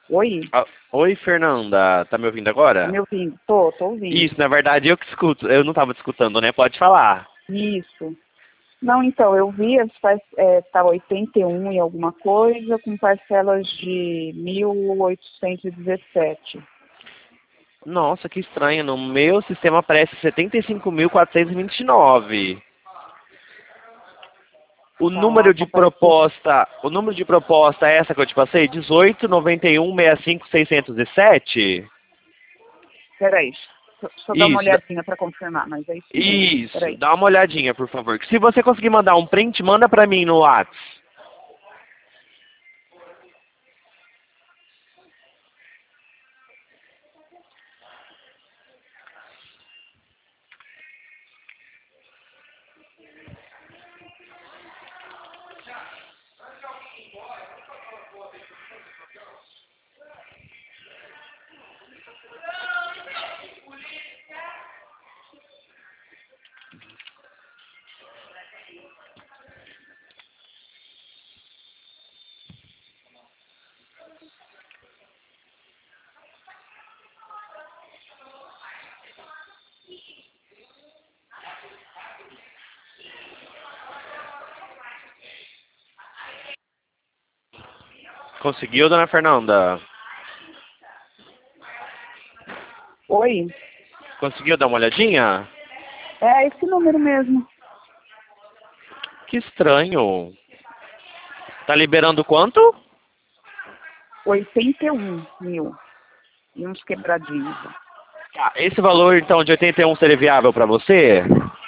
Oi? Oi, Fernanda. Tá me ouvindo Tá agora? me ouvindo? Tô ouvindo. Isso, na verdade eu que escuto. Eu não tava te escutando, né? Pode falar. Isso. Não, então, eu vi, tá 81 e alguma coisa, com parcelas de 1.817. Nossa, que estranho. No meu sistema aparece 75.429. Tá aparecendo. O número de proposta é essa que eu te passei? 18.91.65.607? Peraí, deixa eu dar uma Isso, olhadinha para confirmar, mas é isso mesmo. isso. Peraí. Dá uma olhadinha, por favor. Se você conseguir mandar um print, manda pra mim no WhatsApp. Conseguiu, dona Fernanda? Oi? Conseguiu dar uma olhadinha? É esse número mesmo. Que estranho. Tá liberando quanto? 81 mil. E uns quebradinhos. Tá, esse valor, então, de 81 seria viável pra você?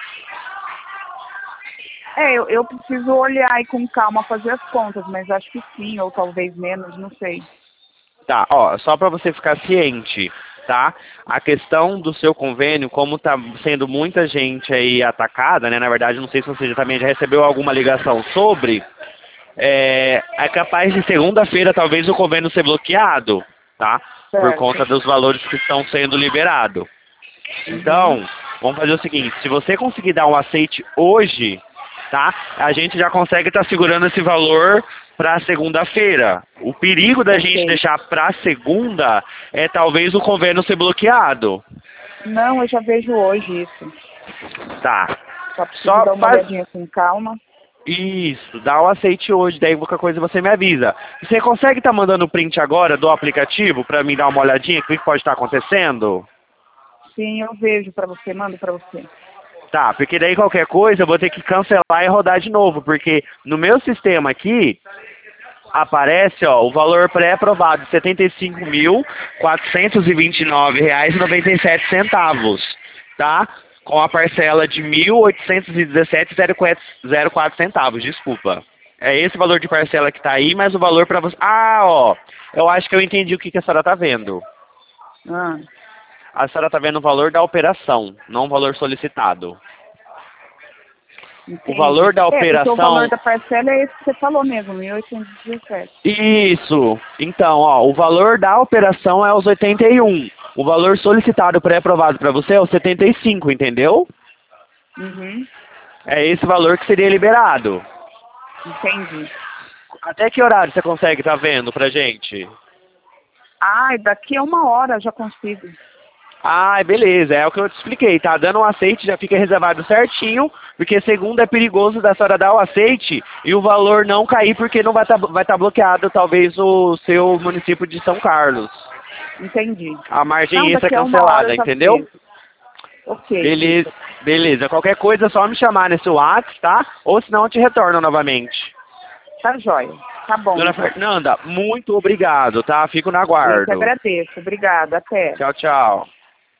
Eu preciso olhar aí com calma, fazer as contas, mas acho que sim, ou talvez menos, não sei. Tá, ó, só pra você ficar ciente, tá? A questão do seu convênio, como tá sendo muita gente aí atacada, né? Na verdade, não sei se você também já recebeu alguma ligação sobre, é capaz de segunda-feira talvez o convênio ser bloqueado, tá? Por Certo. conta dos valores que estão sendo liberados. Uhum. Então, vamos fazer o seguinte, se você conseguir dar um aceite hoje, tá? A gente já consegue estar segurando esse valor para segunda-feira. O perigo da gente Ok. deixar para segunda é talvez o convênio ser bloqueado. Não, eu já vejo hoje isso. Tá. Só preciso Só dar uma faz olhadinha com calma. isso, dá o aceite hoje, daí qualquer coisa você me avisa. Você consegue estar mandando o print agora do aplicativo para mim dar uma olhadinha, o que pode estar acontecendo? Sim, eu vejo para você, mando para você. Tá, porque daí qualquer coisa eu vou ter que cancelar e rodar de novo, porque no meu sistema aqui aparece, ó, o valor pré-aprovado, R$ 75.429,97, tá? Com a parcela de 1.817,04 desculpa. É esse valor de parcela que tá aí, mas o valor para você... Ah, ó, eu acho que eu entendi o que a senhora tá vendo. Ah, A senhora tá vendo o valor da operação, não o valor solicitado. O entendi. valor da Porque o valor operação... da parcela é esse que você falou mesmo, 1.817. Isso. Então, ó, o valor da operação é os 81. O valor solicitado pré-aprovado para você é os 75, entendeu? Uhum, É esse valor que seria liberado. entendi. Até que horário você consegue estar vendo pra gente? Ah, daqui a 1 hora já consigo. Ah, beleza, é o que eu te expliquei, tá? Dando um aceite já fica reservado certinho, porque segundo é perigoso da senhora dar o aceite e o valor não cair porque não vai tá bloqueado talvez o seu município de São Carlos. Entendi. A margem Não, extra daqui a 1 hora eu cancelada, já entendeu? vejo. Ok. Beleza, beleza. Qualquer coisa é só me chamar nesse WhatsApp, tá? Ou senão eu te retorno novamente. Tá jóia. Tá bom, Dona então. Fernanda, muito obrigado, tá? Fico na Eu que aguardo. agradeço. Obrigada. Até. Tchau, tchau.